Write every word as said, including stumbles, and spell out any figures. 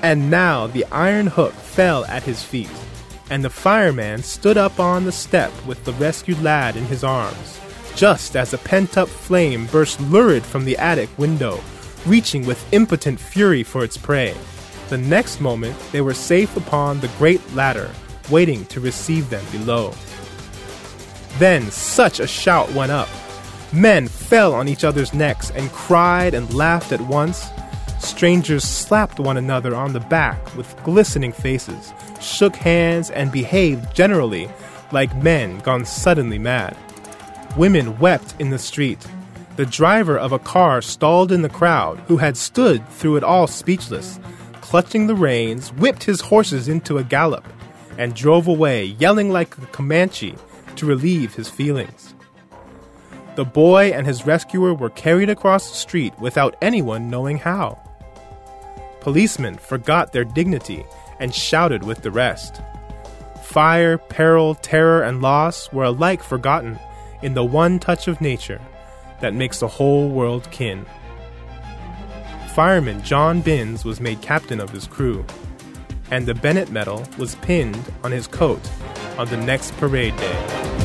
And now the iron hook fell at his feet, and the fireman stood up on the step with the rescued lad in his arms, just as a pent-up flame burst lurid from the attic window, reaching with impotent fury for its prey. The next moment, they were safe upon the great ladder, waiting to receive them below. Then such a shout went up. Men fell on each other's necks and cried and laughed at once. Strangers slapped one another on the back with glistening faces, shook hands, and behaved generally like men gone suddenly mad. Women wept in the street. The driver of a car stalled in the crowd, who had stood through it all speechless, clutching the reins, whipped his horses into a gallop, and drove away, yelling like a Comanche to relieve his feelings. The boy and his rescuer were carried across the street without anyone knowing how. Policemen forgot their dignity and shouted with the rest. Fire, peril, terror, and loss were alike forgotten in the one touch of nature that makes the whole world kin. Fireman John Binns was made captain of his crew, and the Bennett Medal was pinned on his coat on the next parade day.